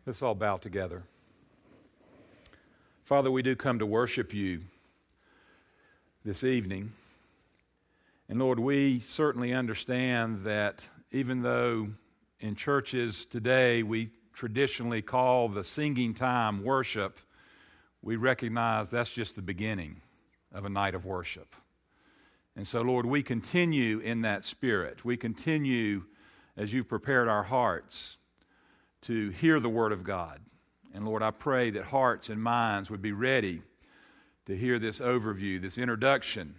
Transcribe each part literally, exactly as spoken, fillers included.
Let's all bow together. Father, we do come to worship you this evening. And Lord, we certainly understand that even though in churches today we traditionally call the singing time worship, we recognize that's just the beginning of a night of worship. And so, Lord, we continue in that spirit. We continue as you've prepared our hearts to hear the Word of God. And Lord, I pray that hearts and minds would be ready to hear this overview, this introduction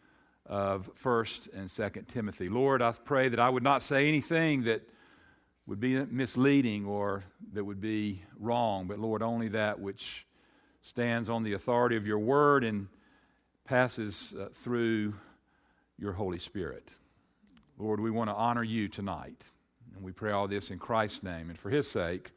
of First and Second Timothy. Lord, I pray that I would not say anything that would be misleading or that would be wrong, but Lord, only that which stands on the authority of your Word and passes uh, through your Holy Spirit. Lord, we want to honor you tonight. And we pray all this in Christ's name and for His sake.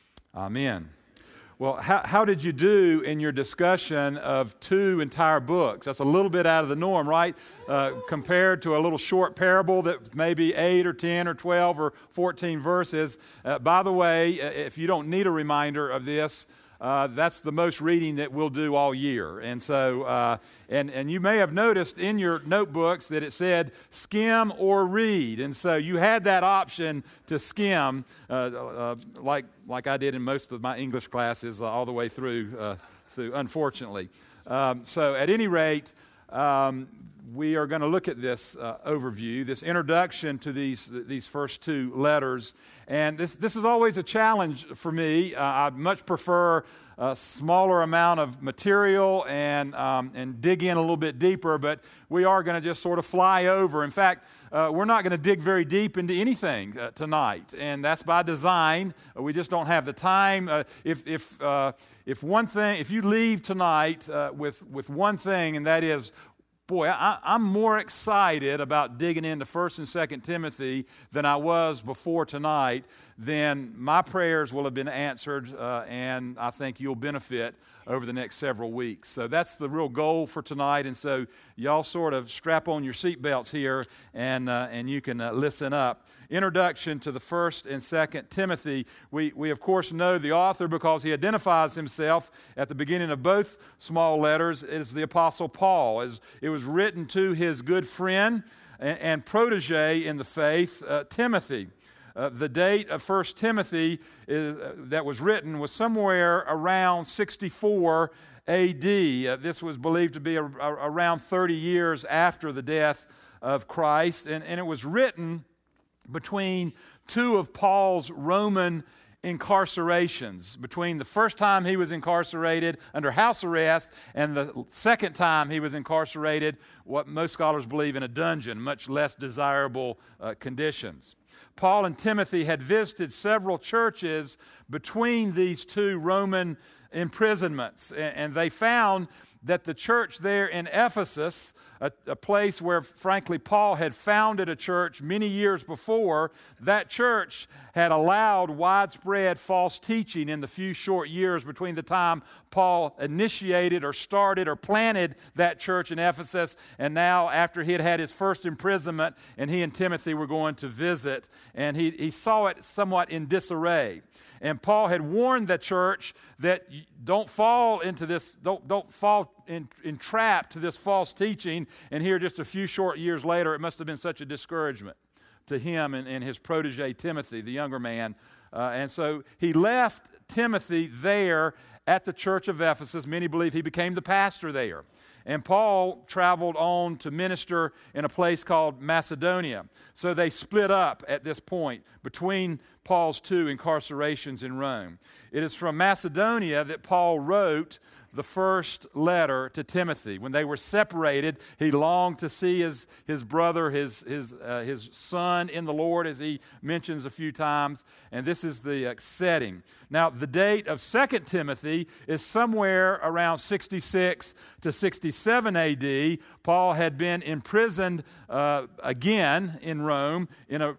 Amen. Well, how, how did you do in your discussion of two entire books? That's a little bit out of the norm, right? Uh, compared to a little short parable that maybe eight or ten or twelve or fourteen verses. Uh, by the way, if you don't need a reminder of this, Uh, that's the most reading that we'll do all year. And so, uh, and, and you may have noticed in your notebooks that it said skim or read. And so you had that option to skim, uh, uh, like like I did in most of my English classes uh, all the way through, uh, through unfortunately. Um, so at any rate, um, we are going to look at this uh, overview, this introduction to these these first two letters. And this this is always a challenge for me. Uh, I'd much prefer a smaller amount of material and um, and dig in a little bit deeper, but we are going to just sort of fly over. In fact, uh, we're not going to dig very deep into anything uh, tonight, and that's by design. We just don't have the time. Uh, if if uh, if one thing, if you leave tonight uh, with with one thing, and that is, boy, I, I'm more excited about digging into First and Second Timothy than I was before tonight, then my prayers will have been answered, uh, and I think you'll benefit over the next several weeks. So that's the real goal for tonight, and so y'all sort of strap on your seatbelts here, and uh, and you can uh, listen up. Introduction to the First and Second Timothy. We, we of course know the author because he identifies himself at the beginning of both small letters as the Apostle Paul. As it was written to his good friend and, and protege in the faith, uh, Timothy. Uh, the date of First Timothy is, uh, that was written was somewhere around sixty-four A D. Uh, this was believed to be a, a, around thirty years after the death of Christ, and, and it was written between two of Paul's Roman incarcerations, between the first time he was incarcerated under house arrest and the second time he was incarcerated, what most scholars believe in a dungeon, much less desirable uh, conditions. Paul and Timothy had visited several churches between these two Roman imprisonments, and, and they found that the church there in Ephesus, a, a place where, frankly, Paul had founded a church many years before, that church had allowed widespread false teaching in the few short years between the time Paul initiated or started or planted that church in Ephesus, and now after he had had his first imprisonment and he and Timothy were going to visit, and he, he saw it somewhat in disarray. And Paul had warned the church that don't fall into this, don't, don't fall in, entrapped to this false teaching. And here just a few short years later, it must have been such a discouragement to him and, and his protege Timothy, the younger man. Uh, and so he left Timothy there at the church of Ephesus. Many believe he became the pastor there. And Paul traveled on to minister in a place called Macedonia. So they split up at this point between Paul's two incarcerations in Rome. It is from Macedonia that Paul wrote the first letter to Timothy. When they were separated, he longed to see his, his brother, his, his, uh, his son in the Lord, as he mentions a few times. And this is the uh, setting. Now, the date of Second Timothy is somewhere around sixty-six to sixty-seven A D. Paul had been imprisoned uh, again in Rome in a, in a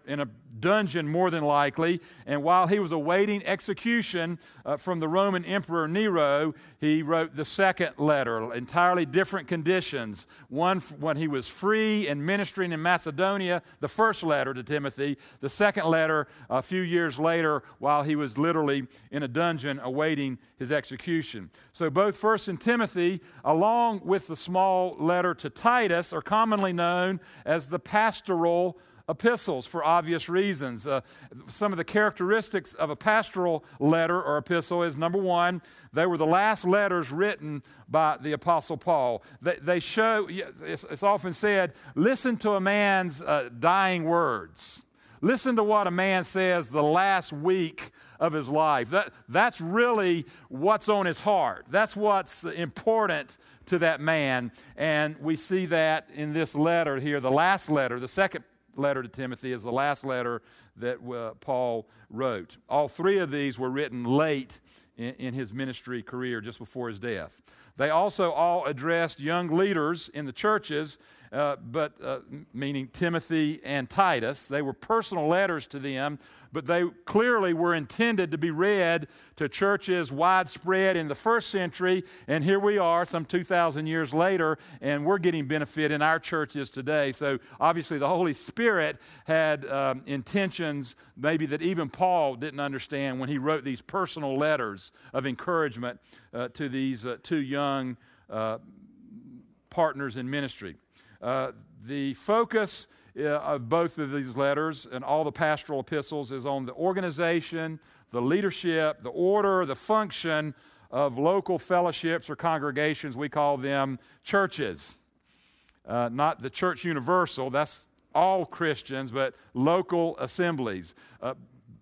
dungeon more than likely, and while he was awaiting execution uh, from the Roman Emperor Nero, he wrote the second letter, entirely different conditions. One f- when he was free and ministering in Macedonia, the first letter to Timothy, the second letter a few years later while he was literally in a dungeon awaiting his execution. So both First and Timothy, along with the small letter to Titus, are commonly known as the pastoral epistles for obvious reasons. Uh, some of the characteristics of a pastoral letter or epistle is, number one, they were the last letters written by the Apostle Paul. They, they show, it's, it's often said, listen to a man's uh, dying words. Listen to what a man says the last week of his life. That, that's really what's on his heart. That's what's important to that man. And we see that in this letter here, the last letter, the second letter to Timothy is the last letter that uh, Paul wrote. All three of these were written late in, in his ministry career, just before his death. They also all addressed young leaders in the churches, uh, but uh, meaning Timothy and Titus. They were personal letters to them, but they clearly were intended to be read to churches widespread in the first century, and here we are some two thousand years later, and we're getting benefit in our churches today. So obviously the Holy Spirit had um, intentions maybe that even Paul didn't understand when he wrote these personal letters of encouragement uh, to these uh, two young uh, partners in ministry. Uh, the focus uh, of both of these letters and all the pastoral epistles is on the organization, the leadership, the order, the function of local fellowships or congregations. We call them churches. Uh, not the church universal, that's all Christians, but local assemblies. Uh,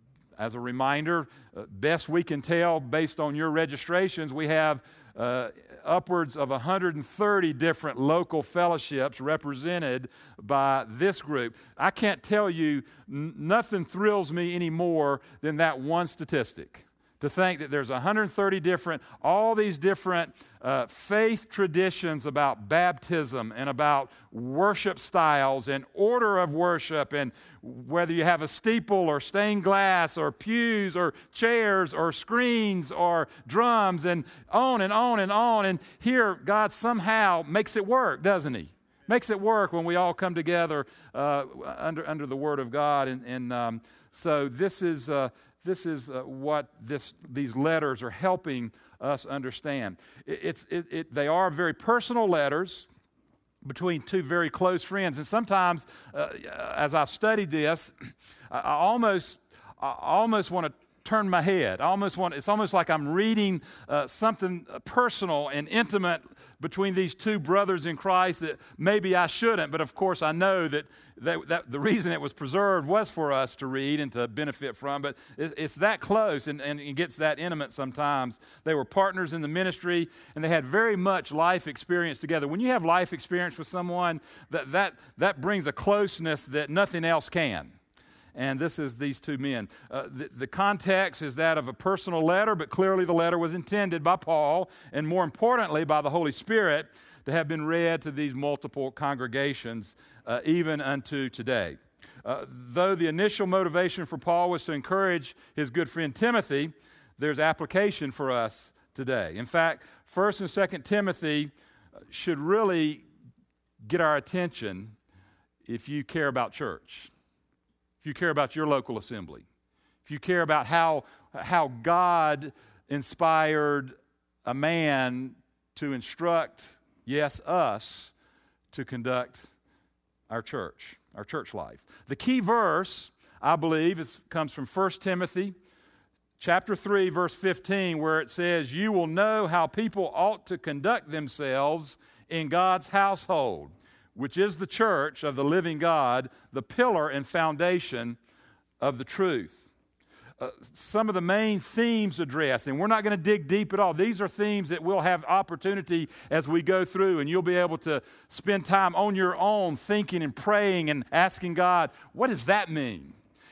as a reminder, uh, best we can tell based on your registrations, we have uh, upwards of one hundred thirty different local fellowships represented by this group. I can't tell you, n- nothing thrills me any more than that one statistic. To think that there's one hundred thirty different, all these different uh, faith traditions about baptism and about worship styles and order of worship, and whether you have a steeple or stained glass or pews or chairs or screens or drums, and on and on and on. And here God somehow makes it work, doesn't He? Makes it work when we all come together uh, under under the Word of God. And, and um, so this is... Uh, This is uh, what this, these letters are helping us understand. It, it's, it, it, they are very personal letters between two very close friends. And sometimes, uh, as I've studied this, I, I almost, I almost want to turn my head. I almost want. It's almost like I'm reading uh, something personal and intimate between these two brothers in Christ that maybe I shouldn't, but of course I know that, that, that the reason it was preserved was for us to read and to benefit from, but it, it's that close, and, and it gets that intimate sometimes. They were partners in the ministry, and they had very much life experience together. When you have life experience with someone, that, that, that brings a closeness that nothing else can. And this is these two men. Uh, the, the context is that of a personal letter, but clearly the letter was intended by Paul, and more importantly by the Holy Spirit, to have been read to these multiple congregations, uh, even unto today. Uh, though the initial motivation for Paul was to encourage his good friend Timothy, there's application for us today. In fact, First and Second Timothy should really get our attention if you care about church. If you care about your local assembly, if you care about how, how God inspired a man to instruct, yes, us, to conduct our church, our church life. The key verse, I believe, is, comes from First Timothy chapter three, verse fifteen, where it says, "You will know how people ought to conduct themselves in God's household, which is the church of the living God, the pillar and foundation of the truth." Uh, some of the main themes addressed, and we're not going to dig deep at all. These are themes that we'll have opportunity as we go through, and you'll be able to spend time on your own thinking and praying and asking God, what does that mean?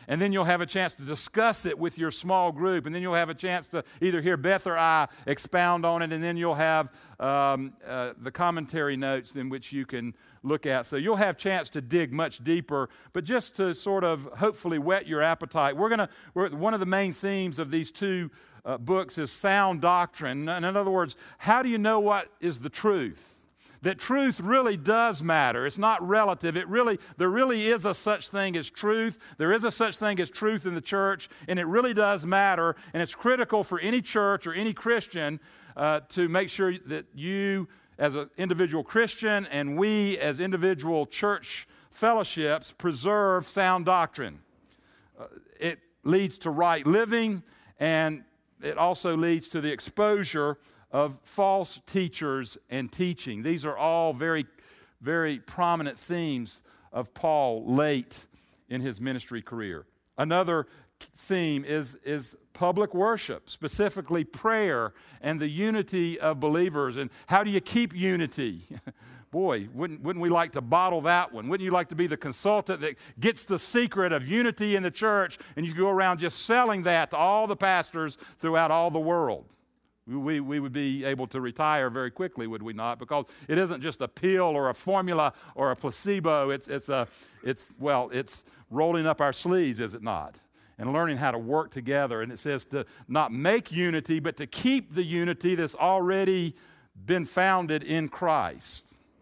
and then you'll have a chance to discuss it with your small group, and then you'll have a chance to either hear Beth or I expound on it, and then you'll have um, uh, the commentary notes in which you can look at. So you'll have chance to dig much deeper, but just to sort of hopefully whet your appetite, we're going to, we're, one of the main themes of these two uh, books is sound doctrine. And in other words, how do you know what is the truth? That truth really does matter. It's not relative. It really, there really is a such thing as truth. There is a such thing as truth in the church, and it really does matter. And it's critical for any church or any Christian uh, to make sure that you, as an individual Christian, and we, as individual church fellowships, preserve sound doctrine. Uh, it leads to right living, and it also leads to the exposure of false teachers and teaching. These are all very, very prominent themes of Paul late in his ministry career. Another theme is, is public worship, specifically prayer and the unity of believers. And how do you keep unity? Boy, wouldn't, wouldn't we like to bottle that one? Wouldn't you like to be the consultant that gets the secret of unity in the church, and you go around just selling that to all the pastors throughout all the world? We, we would be able to retire very quickly, would we not? Because it isn't just a pill or a formula or a placebo. It's, it's, a, it's well, it's rolling up our sleeves, is it not? And learning how to work together. And it says to not make unity, but to keep the unity that's already been founded in Christ.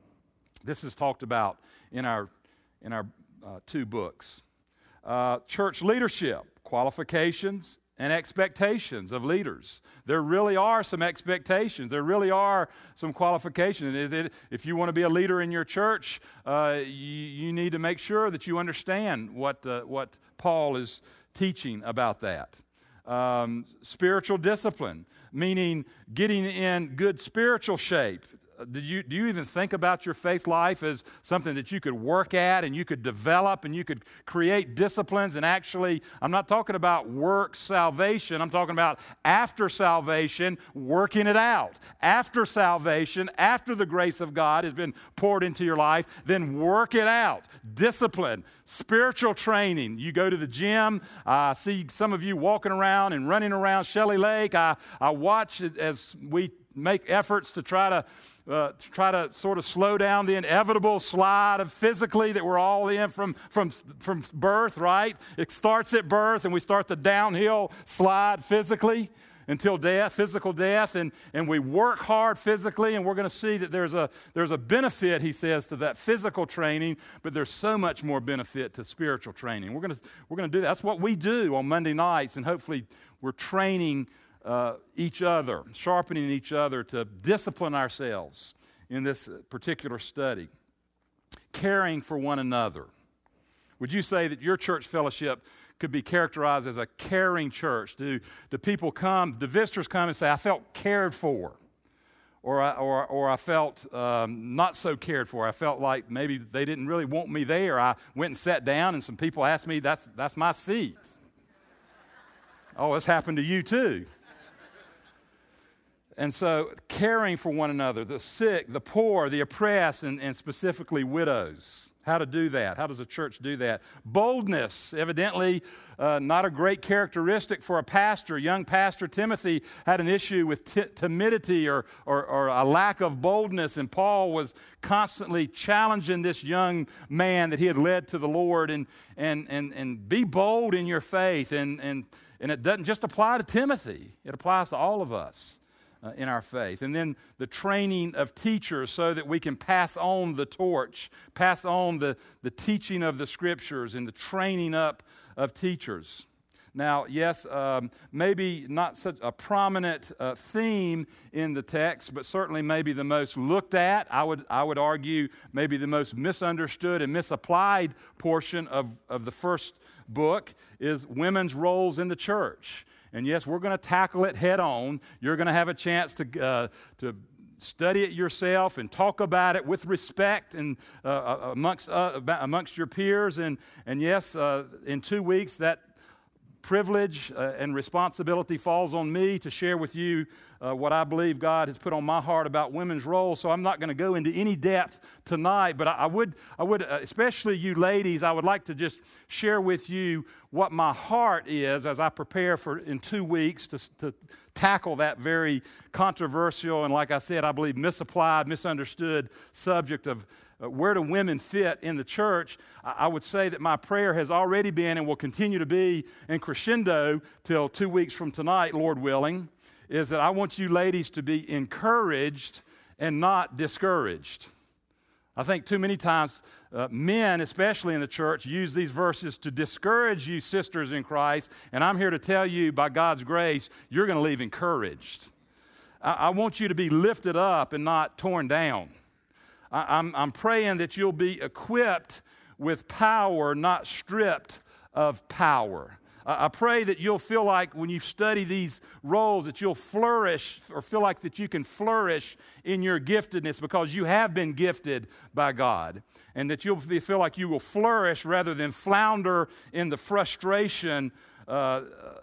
This is talked about in our, in our uh, two books. Uh, church leadership, qualifications, and expectations of leaders. There really are some expectations. There really are some qualifications. If you want to be a leader in your church, uh, you, you need to make sure that you understand what, uh, what Paul is teaching about that. Um, spiritual discipline, meaning getting in good spiritual shape. Do you, do you even think about your faith life as something that you could work at and you could develop and you could create disciplines and actually, I'm not talking about work salvation, I'm talking about after salvation, working it out. After salvation, after the grace of God has been poured into your life, then work it out. Discipline, spiritual training. You go to the gym. I see some of you walking around and running around Shelley Lake. I, I watch it as we make efforts to try to Uh, to try to sort of slow down the inevitable slide of physically that we're all in from, from, from birth, right? It starts at birth, and we start the downhill slide physically until death, physical death, and, and we work hard physically, and we're going to see that there's a, there's a benefit, he says, to that physical training, but there's so much more benefit to spiritual training. We're going to, we're going to do that. That's what we do on Monday nights, and hopefully we're training Uh, each other, sharpening each other to discipline ourselves in this particular study. Caring for one another. Would you say that your church fellowship could be characterized as a caring church? Do, do people come, do visitors come and say, I felt cared for? Or I, or, or I felt um, not so cared for. I felt like maybe they didn't really want me there. I went and sat down and some people asked me, that's, that's my seat. Oh, it's happened to you too. And so caring for one another, the sick, the poor, the oppressed, and, and specifically widows. How to do that? How does a church do that? Boldness, evidently uh, not a great characteristic for a pastor. Young pastor Timothy had an issue with t- timidity or, or, or a lack of boldness, and Paul was constantly challenging this young man that he had led to the Lord, and, and, and, and be bold in your faith. And, and, and it doesn't just apply to Timothy. It applies to all of us. Uh, in our faith. And then the training of teachers so that we can pass on the torch, pass on the, the teaching of the Scriptures and the training up of teachers. Now, yes, um, maybe not such a prominent uh, theme in the text, but certainly maybe the most looked at, I would, I would argue maybe the most misunderstood and misapplied portion of, of the first book is women's roles in the church. And yes, we're going to tackle it head on. You're going to have a chance to uh, to study it yourself and talk about it with respect and uh, amongst uh, amongst your peers. And and yes, uh, in two weeks that privilege uh, and responsibility falls on me to share with you uh, what I believe God has put on my heart about women's role. So I'm not going to go into any depth tonight, but I, I would, I would, uh, especially you ladies, I would like to just share with you what my heart is as I prepare for in two weeks to, to tackle that very controversial and, like I said, I believe misapplied, misunderstood subject of Uh, where do women fit in the church. I, I would say that my prayer has already been and will continue to be in crescendo till two weeks from tonight, Lord willing, is that I want you ladies to be encouraged and not discouraged. I think too many times uh, men, especially in the church, use these verses to discourage you sisters in Christ, and I'm here to tell you, by God's grace, you're going to leave encouraged. I, I want you to be lifted up and not torn down. I'm, I'm praying that you'll be equipped with power, not stripped of power. I pray that you'll feel like when you study these roles that you'll flourish or feel like that you can flourish in your giftedness because you have been gifted by God, and that you'll feel like you will flourish rather than flounder in the frustration uh,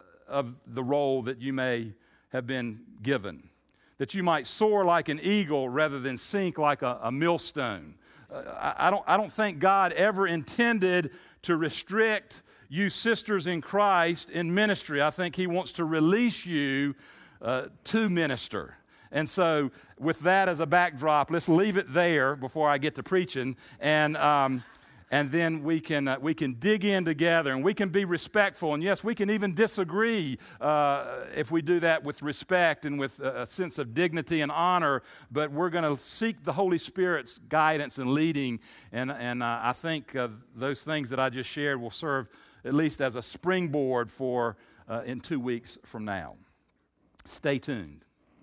of the role that you may have been given. That you might soar like an eagle rather than sink like a, a millstone. Uh, I, I, don't, I don't think God ever intended to restrict you sisters in Christ in ministry. I think He wants to release you uh, to minister. And so with that as a backdrop, let's leave it there before I get to preaching. And... Um, And then we can uh, we can dig in together, and we can be respectful. And yes, we can even disagree uh, if we do that with respect and with a sense of dignity and honor. But we're going to seek the Holy Spirit's guidance and leading. And and uh, I think uh, those things that I just shared will serve at least as a springboard for uh, in two weeks from now. Stay tuned.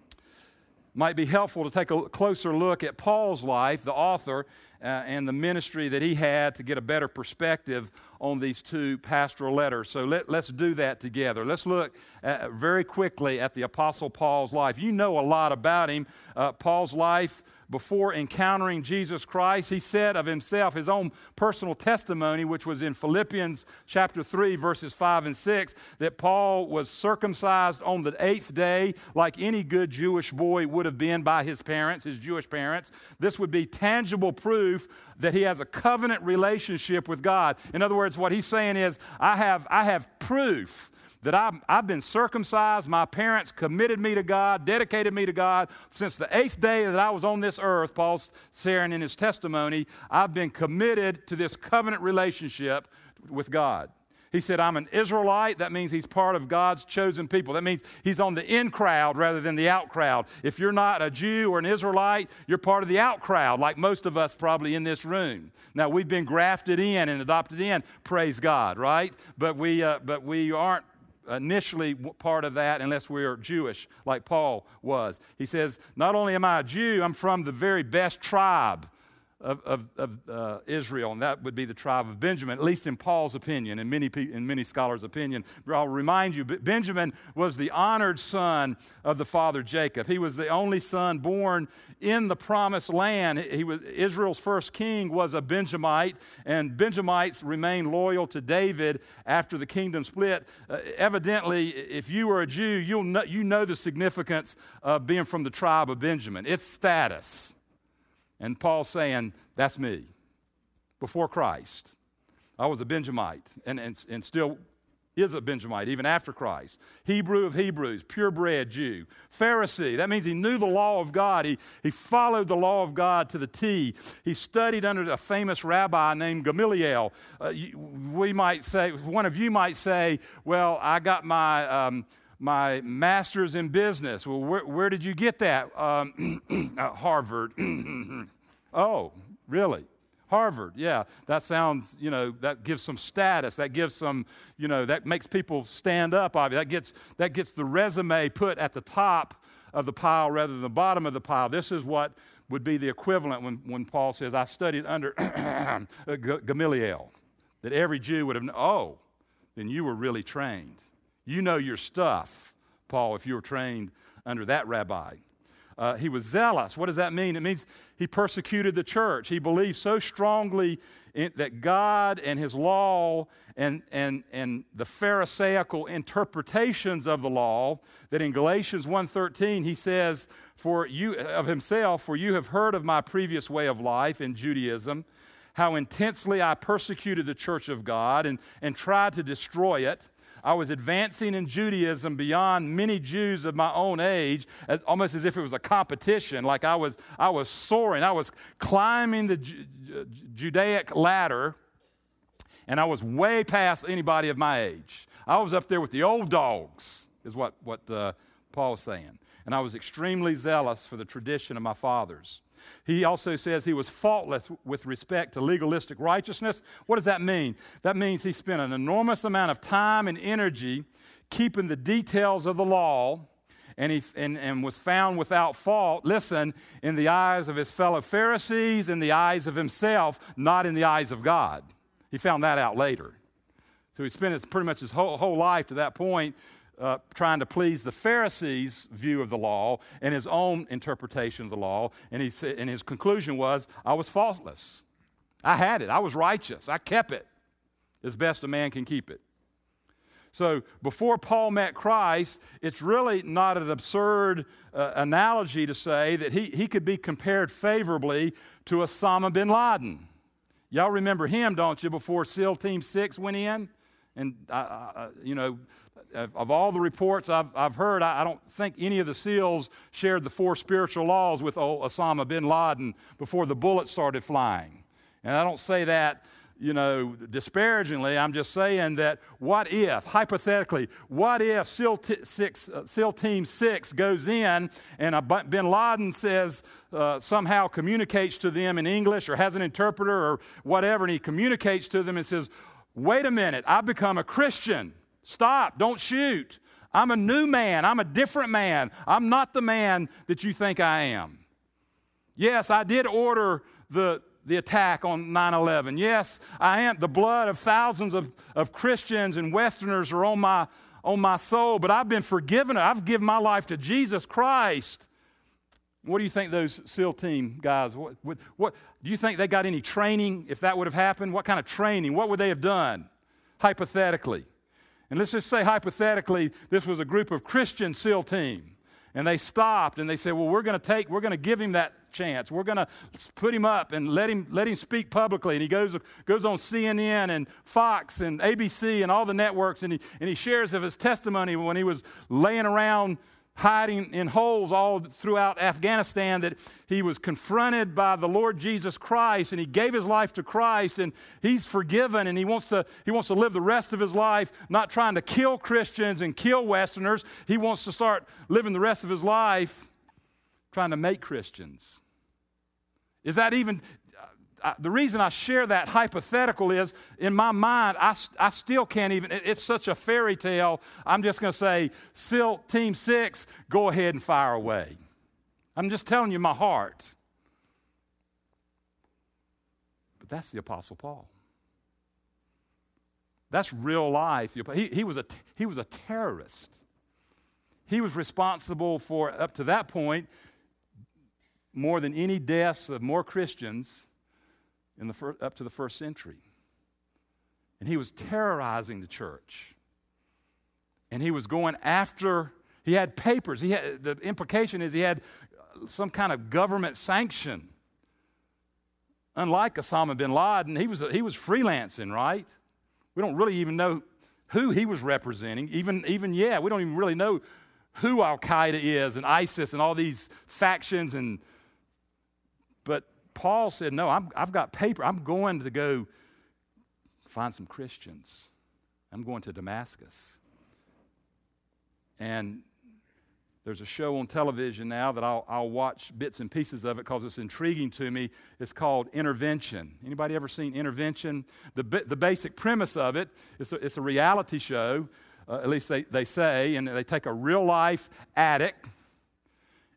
Might be helpful to take a closer look at Paul's life, the author, uh, and the ministry that he had to get a better perspective on these two pastoral letters. So let, let's do that together. Let's look at, very quickly at the Apostle Paul's life. You know a lot about him. Uh, Paul's life before encountering Jesus Christ, he said of himself, his own personal testimony, which was in Philippians chapter three, verses five and six, that Paul was circumcised on the eighth day, like any good Jewish boy would have been by his parents, his Jewish parents. This would be tangible proof that he has a covenant relationship with God. In other words, what he's saying is, I have, I have proof that I've, I've been circumcised. My parents committed me to God, dedicated me to God. Since the eighth day that I was on this earth, Paul's saying in his testimony, I've been committed to this covenant relationship with God. He said, I'm an Israelite. That means he's part of God's chosen people. That means he's on the in crowd rather than the out crowd. If you're not a Jew or an Israelite, you're part of the out crowd, like most of us probably in this room. Now, we've been grafted in and adopted in, praise God, right? But we, uh, but we aren't initially part of that unless we're Jewish, like Paul was. He says, not only am I a Jew, I'm from the very best tribe of, of, of uh, Israel, and that would be the tribe of Benjamin, at least in Paul's opinion, and many, in many scholars' opinion. I'll remind you, Benjamin was the honored son of the father Jacob. He was the only son born in the promised land. He was, Israel's first king was a Benjamite, and Benjamites remained loyal to David after the kingdom split. Uh, evidently, if you were a Jew, you'll know, you know the significance of being from the tribe of Benjamin. It's status. And Paul's saying, that's me. Before Christ, I was a Benjamite, and, and, and still is a Benjamite, even after Christ. Hebrew of Hebrews, purebred Jew. Pharisee, that means he knew the law of God. He, he followed the law of God to the T. He studied under a famous rabbi named Gamaliel. Uh, we might say, one of you might say, well, I got my... Um, My master's in business. Well, where, where did you get that? Um, uh, Harvard. Oh, really? Harvard, yeah. That sounds, you know, that gives some status. That gives some, you know, that makes people stand up. Obviously. That gets, that gets the resume put at the top of the pile rather than the bottom of the pile. This is what would be the equivalent when, when Paul says, I studied under Gamaliel. That every Jew would have known, oh, then you were really trained. You know your stuff, Paul, if you were trained under that rabbi. Uh, he was zealous. What does that mean? It means he persecuted the church. He believed so strongly in, that God and his law and, and, and the Pharisaical interpretations of the law that in Galatians one thirteen he says for you of himself, for you have heard of my previous way of life in Judaism, how intensely I persecuted the church of God and, and tried to destroy it. I was advancing in Judaism beyond many Jews of my own age, as, almost as if it was a competition, like I was, I was soaring. I was climbing the Ju- Ju- Judaic ladder, and I was way past anybody of my age. I was up there with the old dogs, is what, what uh, Paul is saying. And I was extremely zealous for the tradition of my fathers. He also says he was faultless with respect to legalistic righteousness. What does that mean? That means he spent an enormous amount of time and energy keeping the details of the law, and, he, and, and was found without fault, listen, in the eyes of his fellow Pharisees, in the eyes of himself, not in the eyes of God. He found that out later. So he spent his, pretty much his whole, whole life to that point Uh, trying to please the Pharisees' view of the law and his own interpretation of the law. And, he said, and his conclusion was, I was faultless. I had it. I was righteous. I kept it as best a man can keep it. So before Paul met Christ, it's really not an absurd uh, analogy to say that he, he could be compared favorably to Osama bin Laden. Y'all remember him, don't you, before SEAL Team six went in? And, uh, uh, you know, Of, of all the reports I've, I've heard, I, I don't think any of the SEALs shared the four spiritual laws with old Osama bin Laden before the bullets started flying. And I don't say that, you know, disparagingly. I'm just saying that what if, hypothetically, what if SEAL, t- six, uh, SEAL Team six goes in and a bin Laden says, uh, somehow communicates to them in English or has an interpreter or whatever, and he communicates to them and says, wait a minute, I've become a Christian. Stop, don't shoot. I'm a new man. I'm a different man. I'm not the man that you think I am. Yes, I did order the, the attack on nine eleven. Yes, I am. The blood of thousands of, of Christians and Westerners are on my, on my soul, but I've been forgiven. I've given my life to Jesus Christ. What do you think those SEAL team guys, what, what, what do you think they got any training if that would have happened? What kind of training? What would they have done, hypothetically? And let's just say, hypothetically, this was a group of Christian SEAL team. And they stopped and they said, well, we're going to take, we're going to give him that chance. We're going to put him up and let him, let him speak publicly. And he goes, goes on C N N and Fox and A B C and all the networks. And he, and he shares of his testimony when he was laying around hiding in holes all throughout Afghanistan, that he was confronted by the Lord Jesus Christ, and he gave his life to Christ, and he's forgiven, and he wants to he wants to live the rest of his life not trying to kill Christians and kill Westerners. He wants to start living the rest of his life trying to make Christians. Is that even... I, the reason I share that hypothetical is, in my mind, I, I still can't even, it, it's such a fairy tale, I'm just going to say, SEAL Team six, go ahead and fire away. I'm just telling you my heart. But that's the Apostle Paul. That's real life. He, he, was a, he was a terrorist. He was responsible for, up to that point, more than any deaths of more Christians in the fir- up to the first century. And he was terrorizing the church. And he was going after, he had papers. He had, the implication is he had some kind of government sanction. Unlike Osama bin Laden, he was, he was freelancing, right? We don't really even know who he was representing. Even, even yeah, we don't even really know who Al-Qaeda is and ISIS and all these factions. And but Paul said, no, I'm, I've got paper. I'm going to go find some Christians. I'm going to Damascus. And there's a show on television now that I'll, I'll watch bits and pieces of it because it's intriguing to me. It's called Intervention. Anybody ever seen Intervention? The, the basic premise of it, it's a, it's a reality show, uh, at least they, they say, and they take a real-life addict,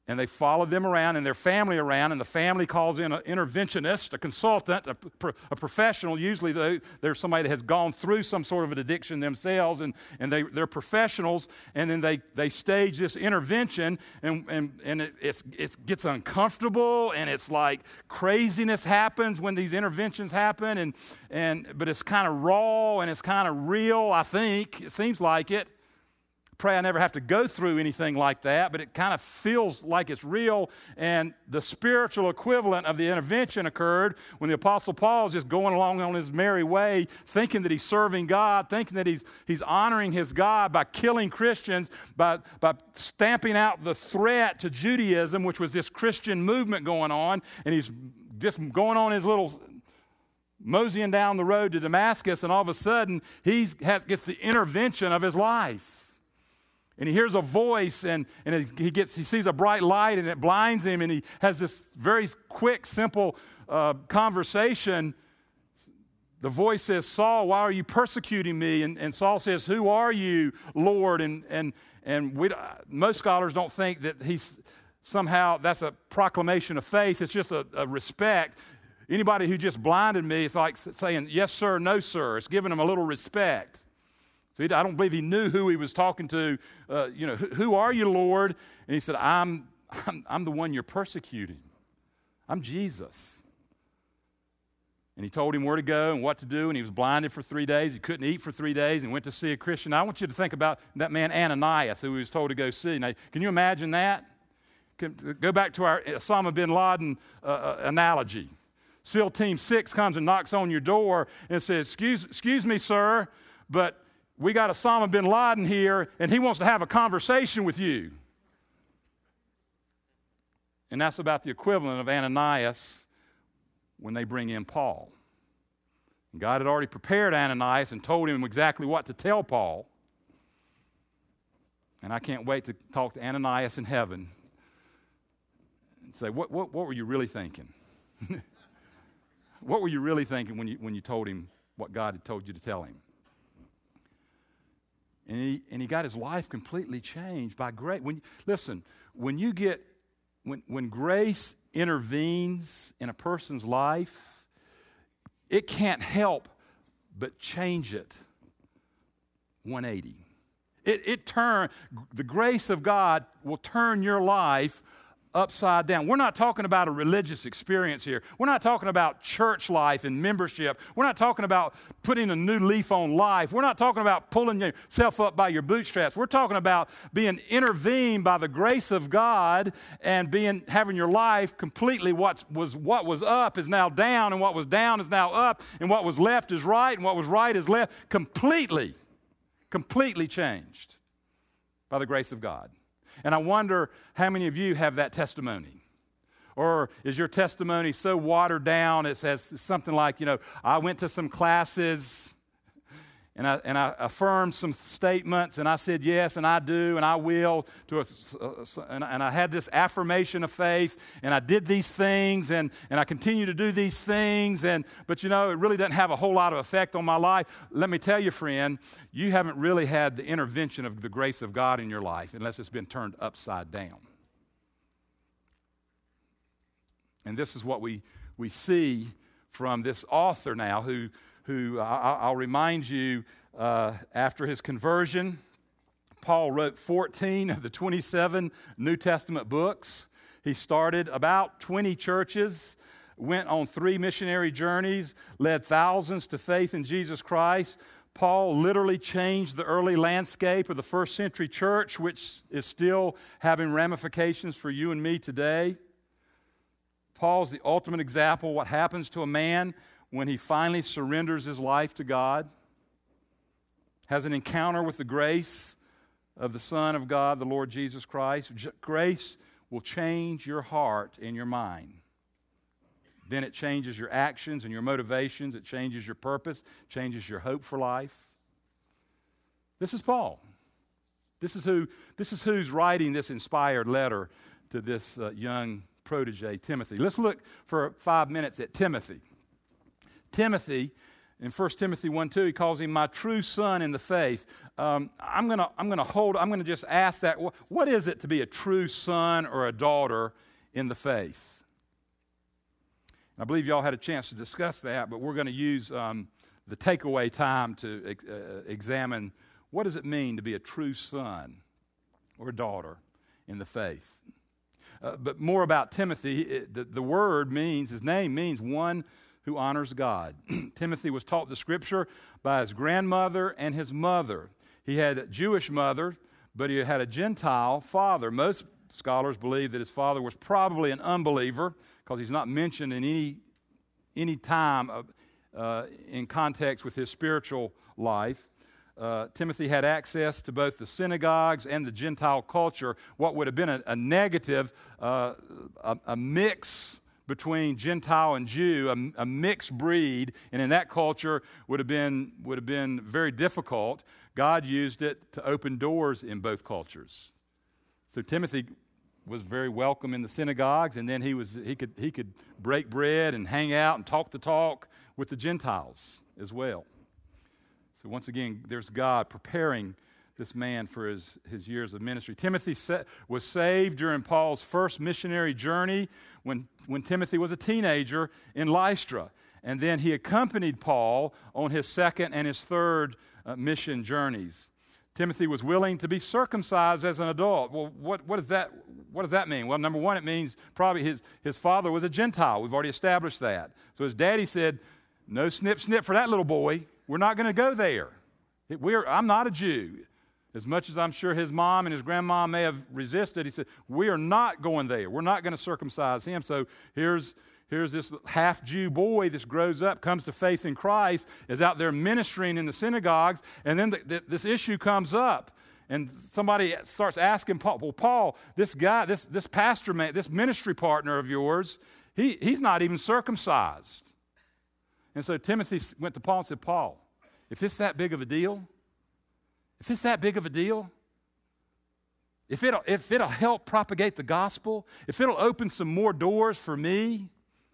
And they follow them around and their family around, and the family calls in an interventionist, a consultant, a, pro- a professional. Usually they, they're somebody that has gone through some sort of an addiction themselves, and, and they, they're professionals, and then they, they stage this intervention, and, and, and it it's, it gets uncomfortable, and it's like craziness happens when these interventions happen, and, and but it's kind of raw, and it's kind of real, I think. It seems like it. Pray I never have to go through anything like that, but it kind of feels like it's real. And the spiritual equivalent of the intervention occurred when the Apostle Paul is just going along on his merry way, thinking that he's serving God, thinking that he's, he's honoring his God by killing Christians, by, by stamping out the threat to Judaism, which was this Christian movement going on. And he's just going on his little moseying down the road to Damascus, and all of a sudden he has, gets the intervention of his life. And he hears a voice, and, and he gets he sees a bright light, and it blinds him, and he has this very quick, simple uh, conversation. The voice says, "Saul, why are you persecuting me?" And, and Saul says, "Who are you, Lord?" And and and we, most scholars don't think that he's somehow that's a proclamation of faith. It's just a, a respect. Anybody who just blinded me, it's like saying, "Yes, sir," "No, sir." It's giving him a little respect. So he, I don't believe he knew who he was talking to. Uh, you know, who, who are you, Lord? And he said, I'm, I'm, I'm the one you're persecuting. I'm Jesus. And he told him where to go and what to do, and he was blinded for three days. He couldn't eat for three days and went to see a Christian. Now, I want you to think about that man Ananias who he was told to go see. Now, can you imagine that? Can, go back to our Osama bin Laden uh, uh, analogy. SEAL Team six comes and knocks on your door and says, excuse, excuse me, sir, but we got Osama bin Laden here, and he wants to have a conversation with you. And that's about the equivalent of Ananias when they bring in Paul. And God had already prepared Ananias and told him exactly what to tell Paul. And I can't wait to talk to Ananias in heaven and say, what, what, what were you really thinking? What were you really thinking when you, when you told him what God had told you to tell him? And he, and he got his life completely changed by grace. When, listen, when you get, when, when grace intervenes in a person's life, it can't help but change it one eighty. It, it turn, the grace of God will turn your life upside down. We're not talking about a religious experience here. We're not talking about church life and membership. We're not talking about putting a new leaf on life. We're not talking about pulling yourself up by your bootstraps. We're talking about being intervened by the grace of God and being having your life completely what was what was up is now down, and what was down is now up, and what was left is right, and what was right is left. Completely, completely changed by the grace of God. And I wonder how many of you have that testimony. Or is your testimony so watered down, it says something like, you know, I went to some classes and I, and I affirmed some statements, and I said yes, and I do, and I will, to a, and, and I had this affirmation of faith, and I did these things, and, and I continue to do these things, and but you know, it really doesn't have a whole lot of effect on my life. Let me tell you, friend, you haven't really had the intervention of the grace of God in your life unless it's been turned upside down. And this is what we, we see from this author now who who I, I'll remind you, uh, after his conversion, Paul wrote fourteen of the twenty-seven New Testament books. He started about twenty churches, went on three missionary journeys, led thousands to faith in Jesus Christ. Paul literally changed the early landscape of the first century church, which is still having ramifications for you and me today. Paul's the ultimate example of what happens to a man when he finally surrenders his life to God, has an encounter with the grace of the Son of God, the Lord Jesus Christ. J- grace will change your heart and your mind. Then it changes your actions and your motivations. It changes your purpose, changes your hope for life. This is Paul. This is who. This is who's writing this inspired letter to this uh, young protege, Timothy. Let's look for five minutes at Timothy. Timothy In First Timothy one two, he calls him my true son in the faith. Um, I'm going to I'm gonna hold, I'm going to just ask that, what is it to be a true son or a daughter in the faith? I believe y'all had a chance to discuss that, but we're going to use um, the takeaway time to uh, examine what does it mean to be a true son or daughter in the faith. Uh, but more about Timothy, it, the, the word means, his name means one who honors God. Timothy was taught the Scripture by his grandmother and his mother. He had a Jewish mother, but he had a Gentile father. Most scholars believe that his father was probably an unbeliever because he's not mentioned in any, any time of, uh, in context with his spiritual life. Uh, Timothy had access to both the synagogues and the Gentile culture, what would have been a, a negative, uh, a, a mix between Gentile and Jew, a, a mixed breed, and in that culture would have been would have been very difficult. God used it to open doors in both cultures. So Timothy was very welcome in the synagogues, and then he was he could he could break bread and hang out and talk the talk with the Gentiles as well. So once again, there's God preparing this man for his, his years of ministry. Timothy sa- was saved during Paul's first missionary journey when, when Timothy was a teenager in Lystra. And then he accompanied Paul on his second and his third uh, mission journeys. Timothy was willing to be circumcised as an adult. Well, what, what, does that, what does that mean? Well, number one, it means probably his, his father was a Gentile. We've already established that. So his daddy said, no snip, snip for that little boy. We're not going to go there. It, we're, I'm not a Jew. As much as I'm sure his mom and his grandma may have resisted, he said, we are not going there. We're not going to circumcise him. So here's, here's this half-Jew boy that grows up, comes to faith in Christ, is out there ministering in the synagogues, and then the, the, this issue comes up. And somebody starts asking Paul, well, Paul, this guy, this, this pastor man, this ministry partner of yours, he, he's not even circumcised. And so Timothy went to Paul and said, Paul, if it's that big of a deal, If it's that big of a deal, if it'll, if it'll help propagate the gospel, if it'll open some more doors for me,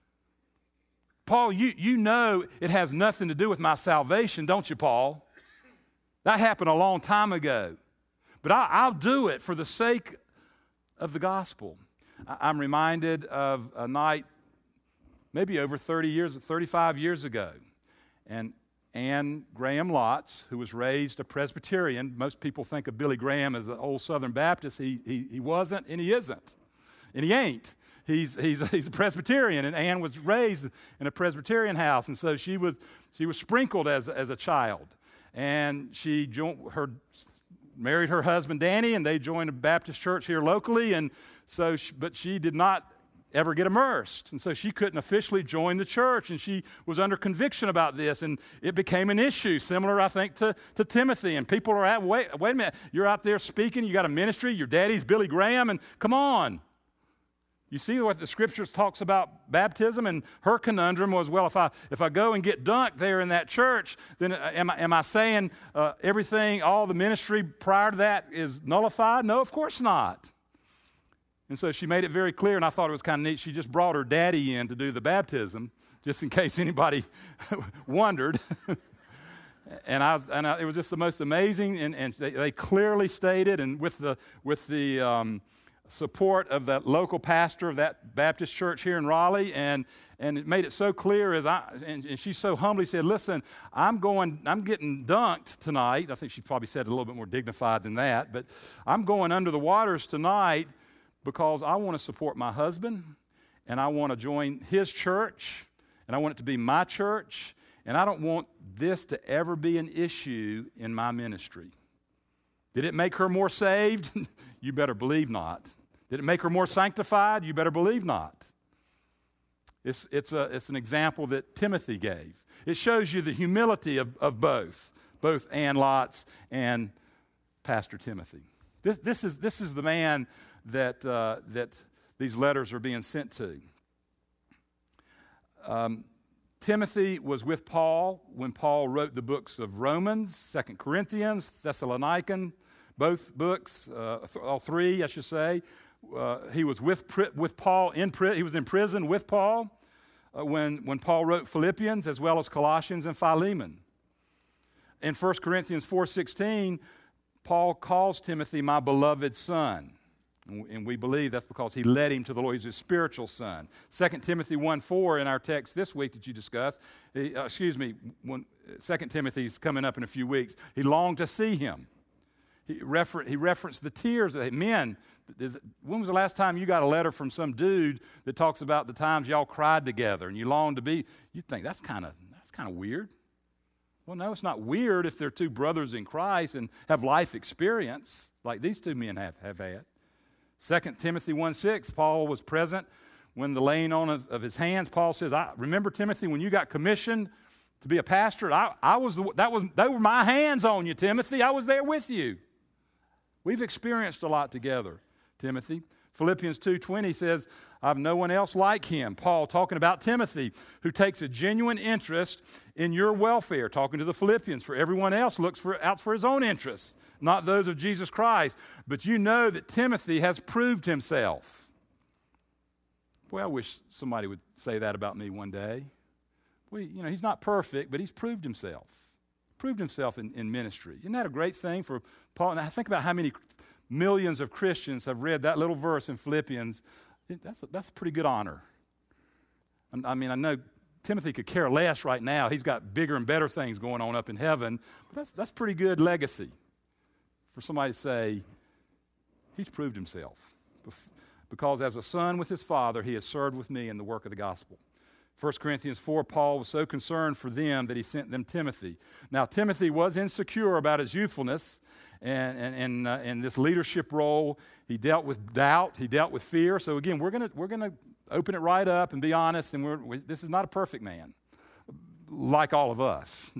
Paul, you, you know it has nothing to do with my salvation, don't you, Paul? That happened a long time ago. But I, I'll do it for the sake of the gospel. I, I'm reminded of a night maybe over thirty years, thirty-five years ago, and Ann Graham Lotz, who was raised a Presbyterian. Most people think of Billy Graham as an old Southern Baptist. He, he, he wasn't, and he isn't, and he ain't. He's, he's, he's a Presbyterian, and Ann was raised in a Presbyterian house, and so she was, she was sprinkled as, as a child. And she joined her, married her husband, Danny, and they joined a Baptist church here locally, and so, she, but she did not ever get immersed. And so she couldn't officially join the church, and she was under conviction about this, and it became an issue, similar, I think, to, to Timothy. And people are at, wait, wait a minute, you're out there speaking, you got a ministry, your daddy's Billy Graham, and come on. You see what the Scriptures talks about baptism, and her conundrum was, well, if I if I go and get dunked there in that church, then am I, am I saying uh, everything, all the ministry prior to that is nullified? No, of course not. And so she made it very clear, and I thought it was kind of neat. She just brought her daddy in to do the baptism, just in case anybody wondered. and I, was, and I, it was just the most amazing, and, and they, they clearly stated, and with the with the um, support of that local pastor of that Baptist church here in Raleigh, and and it made it so clear as I, and, and she so humbly said, listen, I'm going, I'm getting dunked tonight. I think she probably said it a little bit more dignified than that, but I'm going under the waters tonight because I want to support my husband, and I want to join his church, and I want it to be my church, and I don't want this to ever be an issue in my ministry. Did it make her more saved? You better believe not. Did it make her more sanctified? You better believe not. It's, it's, a, it's an example that Timothy gave. It shows you the humility of, of both, both Ann Lotz and Pastor Timothy. This, this, is, this is the man that, uh, that these letters are being sent to. Um, Timothy was with Paul when Paul wrote the books of Romans, Second Corinthians, Thessalonican, both books, uh, th- all three, I should say. Uh, he was with pri- with Paul in prison. He was in prison with Paul. uh, when, when Paul wrote Philippians as well as Colossians and Philemon. In First Corinthians four sixteen, Paul calls Timothy my beloved son. And we believe that's because he led him to the Lord. He's his spiritual son. Second Timothy one four in our text this week that you discussed, he, uh, excuse me, when, Second Timothy's coming up in a few weeks. He longed to see him. He, refer, he referenced the tears that men, is, when was the last time you got a letter from some dude that talks about the times y'all cried together and you longed to be, you think that's kind of that's kind of weird. Well, no, it's not weird if they're two brothers in Christ and have life experience like these two men have, have had. Second Timothy one six, Paul was present when the laying on of, of his hands. Paul says, I remember, Timothy, when you got commissioned to be a pastor, I, I was the, that was they were my hands on you, Timothy. I was there with you. We've experienced a lot together, Timothy. Philippians two twenty says, I have no one else like him. Paul talking about Timothy, who takes a genuine interest in your welfare, talking to the Philippians. For everyone else looks for, out for his own interests, not those of Jesus Christ. But you know that Timothy has proved himself. Boy, I wish somebody would say that about me one day. Well, you know, he's not perfect, but he's proved himself. Proved himself in, in ministry. Isn't that a great thing for Paul? Now, think about how many millions of Christians have read that little verse in Philippians. That's a, that's a pretty good honor. I mean, I know Timothy could care less right now. He's got bigger and better things going on up in heaven. But that's, that's pretty good legacy for somebody to say, he's proved himself. Because as a son with his father, he has served with me in the work of the gospel. First Corinthians four, Paul was so concerned for them that he sent them Timothy. Now, Timothy was insecure about his youthfulness and, and, and uh, in this leadership role. He dealt with doubt. He dealt with fear. So again, we're going we're gonna open it right up and be honest. And we're, we, this is not a perfect man, like all of us.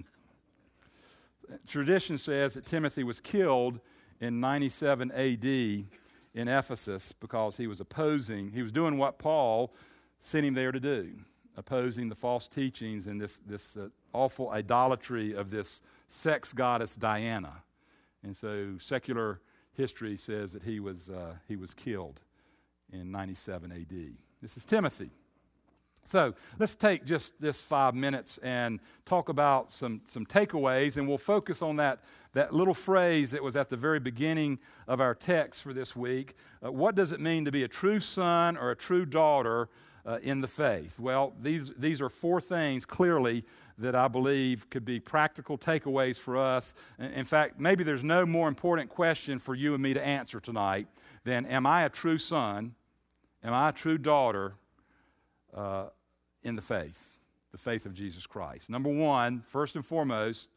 Tradition says that Timothy was killed in ninety-seven A D in Ephesus because he was opposing, he was doing what Paul sent him there to do, opposing the false teachings and this, this uh, awful idolatry of this sex goddess Diana. And so secular history says that he was, uh, he was killed in ninety-seven A D. This is Timothy. So let's take just this five minutes and talk about some, some takeaways, and we'll focus on that, that little phrase that was at the very beginning of our text for this week. Uh, what does it mean to be a true son or a true daughter uh, in the faith? Well, these, these are four things clearly that I believe could be practical takeaways for us. In fact, maybe there's no more important question for you and me to answer tonight than, am I a true son? Am I a true daughter uh, in the faith, the faith of Jesus Christ? Number one, first and foremost,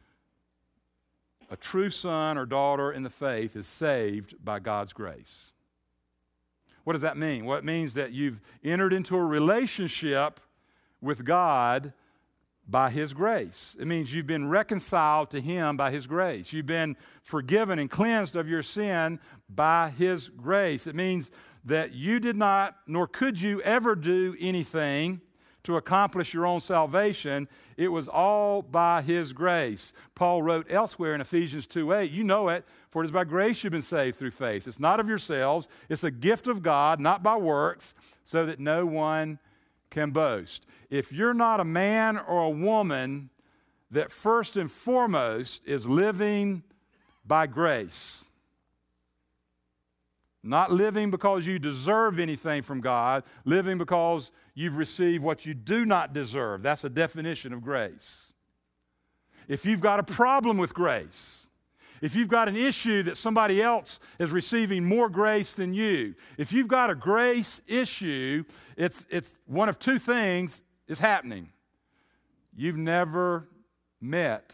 a true son or daughter in the faith is saved by God's grace. What does that mean? Well, it means that you've entered into a relationship with God by His grace. It means you've been reconciled to Him by His grace. You've been forgiven and cleansed of your sin by His grace. It means that you did not, nor could you ever do anything to accomplish your own salvation. It was all by His grace. Paul wrote elsewhere in Ephesians two eight, you know it, for it is by grace you've been saved through faith. It's not of yourselves. It's a gift of God, not by works, so that no one can boast. If you're not a man or a woman that first and foremost is living by grace, not living because you deserve anything from God, living because you've received what you do not deserve. That's a definition of grace. If you've got a problem with grace, if you've got an issue that somebody else is receiving more grace than you, if you've got a grace issue, it's, it's one of two things is happening. You've never met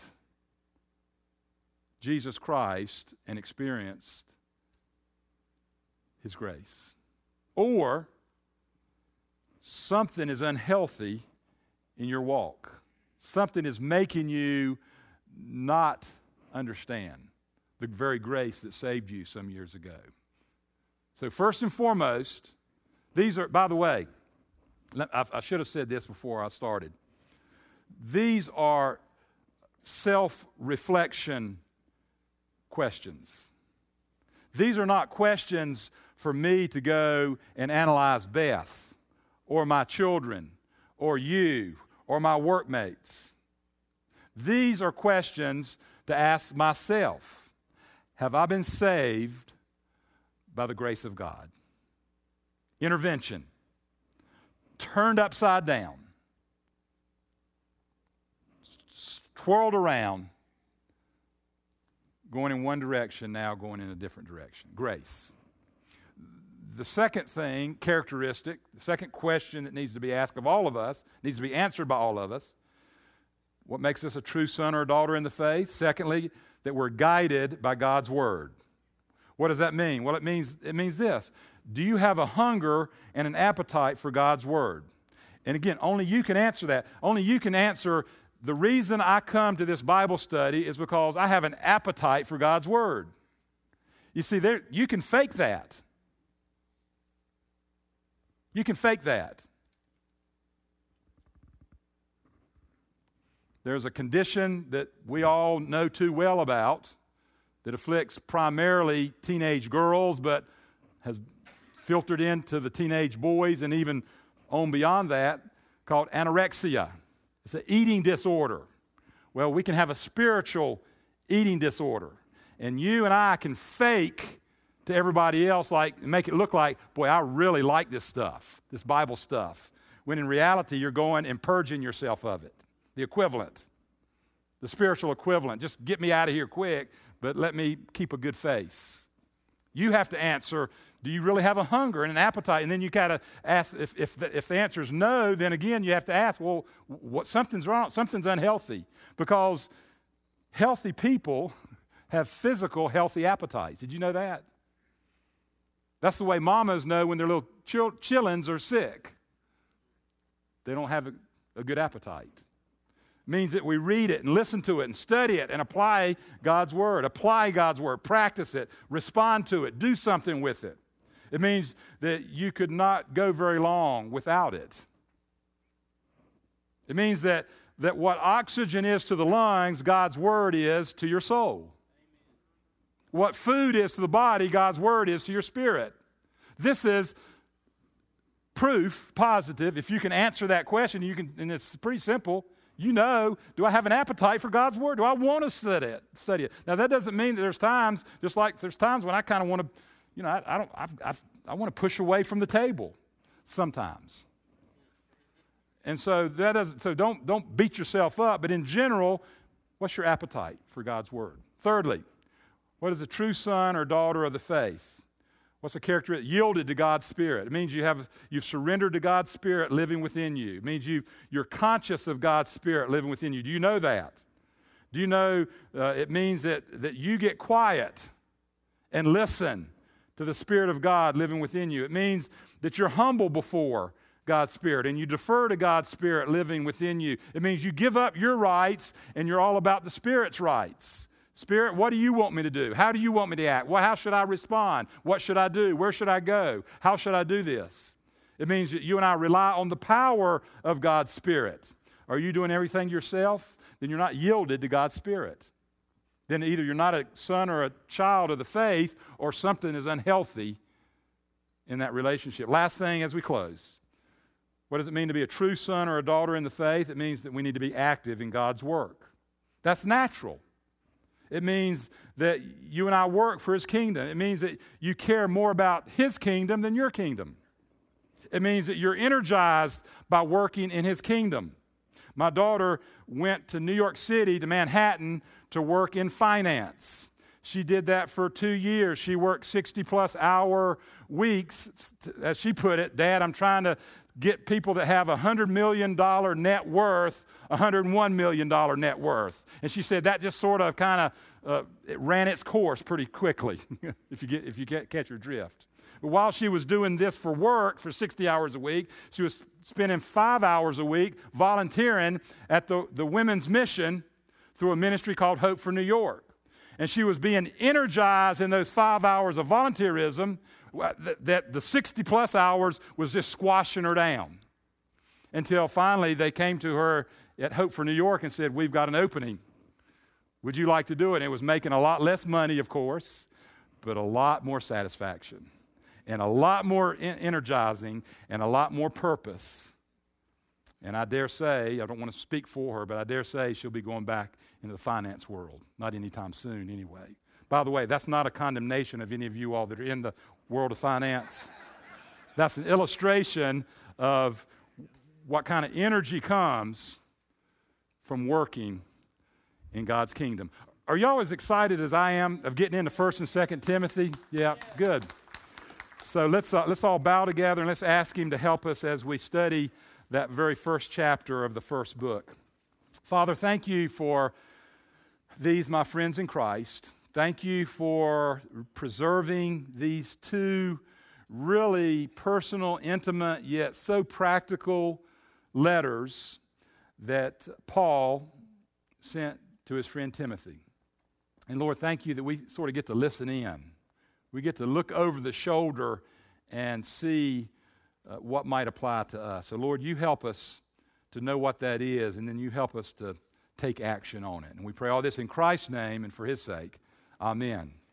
Jesus Christ and experienced His grace. Or something is unhealthy in your walk. Something is making you not understand the very grace that saved you some years ago. So first and foremost, these are, by the way, I, I should have said this before I started. These are self-reflection questions. These are not questions for me to go and analyze Beth or my children or you or my workmates? These are questions to ask myself. Have I been saved by the grace of God? Intervention. Turned upside down. Twirled around. Going in one direction, now going in a different direction. Grace. The second thing, characteristic, the second question that needs to be asked of all of us, needs to be answered by all of us. What makes us a true son or daughter in the faith? Secondly, that we're guided by God's word. What does that mean? Well, it means it means this. Do you have a hunger and an appetite for God's word? And again, only you can answer that. Only you can answer, the reason I come to this Bible study is because I have an appetite for God's word. You see, there you can fake that. You can fake that. There's a condition that we all know too well about that afflicts primarily teenage girls, but has filtered into the teenage boys and even on beyond that, called anorexia. It's an eating disorder. Well, we can have a spiritual eating disorder. And you and I can fake to everybody else, like, make it look like, boy, I really like this stuff, this Bible stuff. When in reality, you're going and purging yourself of it. The equivalent, the spiritual equivalent. Just get me out of here quick, but let me keep a good face. You have to answer, do you really have a hunger and an appetite? And then you got to ask, if, if, the, if the answer is no, then again you have to ask, well, what, something's wrong, something's unhealthy. Because healthy people have physical healthy appetites. Did you know that? That's the way mamas know when their little chill, chillins are sick. They don't have a, a good appetite. It means that we read it and listen to it and study it and apply God's word. Apply God's word. Practice it. Respond to it. Do something with it. It means that you could not go very long without it. It means that, that what oxygen is to the lungs, God's word is to your soul. What food is to the body, God's word is to your spirit. This is proof, positive. If you can answer that question, you can, and it's pretty simple. You know, do I have an appetite for God's word? Do I want to study it? Study it. Now, that doesn't mean that there's times, just like there's times when I kind of want to, you know, I, I don't, I've, I've, I want to push away from the table sometimes. And so that doesn't. So don't don't beat yourself up. But in general, what's your appetite for God's word? Thirdly, what is a true son or daughter of the faith? What's a character? Yielded to God's Spirit. It means you have, you've surrendered to God's Spirit living within you. It means you, you're conscious of God's Spirit living within you. Do you know that? Do you know uh, it means that, that you get quiet and listen to the Spirit of God living within you. It means that you're humble before God's Spirit and you defer to God's Spirit living within you. It means you give up your rights and you're all about the Spirit's rights. Spirit, what do you want me to do? How do you want me to act? Well, how should I respond? What should I do? Where should I go? How should I do this? It means that you and I rely on the power of God's Spirit. Are you doing everything yourself? Then you're not yielded to God's Spirit. Then either you're not a son or a child of the faith, or something is unhealthy in that relationship. Last thing as we close. What does it mean to be a true son or a daughter in the faith? It means that we need to be active in God's work. That's natural. It means that you and I work for His kingdom. It means that you care more about His kingdom than your kingdom. It means that you're energized by working in His kingdom. My daughter went to New York City, to Manhattan, to work in finance. She did that for two years. She worked sixty-plus hour weeks. As she put it, Dad, I'm trying to get people that have a one hundred million dollars net worth, one hundred one million dollars net worth. And she said that just sort of kind of uh, it ran its course pretty quickly, if you get if you get, catch her drift. But while she was doing this for work for sixty hours a week, she was spending five hours a week volunteering at the, the Women's Mission through a ministry called Hope for New York. And she was being energized in those five hours of volunteerism that, that the sixty-plus hours was just squashing her down. Until finally they came to her at Hope for New York and said, we've got an opening. Would you like to do it? And it was making a lot less money, of course, but a lot more satisfaction and a lot more energizing and a lot more purpose. And I dare say, I don't want to speak for her, but I dare say she'll be going back into the finance world. Not anytime soon, anyway. By the way, that's not a condemnation of any of you all that are in the world of finance. That's an illustration of what kind of energy comes from working in God's kingdom. Are y'all as excited as I am of getting into First and Second Timothy? Yeah, good. So let's uh, let's all bow together and let's ask him to help us as we study that very first chapter of the first book. Father, thank you for these, my friends in Christ. Thank you for preserving these two really personal, intimate, yet so practical letters that Paul sent to his friend Timothy. And Lord, thank you that we sort of get to listen in. We get to look over the shoulder and see uh, what might apply to us. So Lord, you help us to know what that is, and then you help us to take action on it. And we pray all this in Christ's name and for his sake. Amen.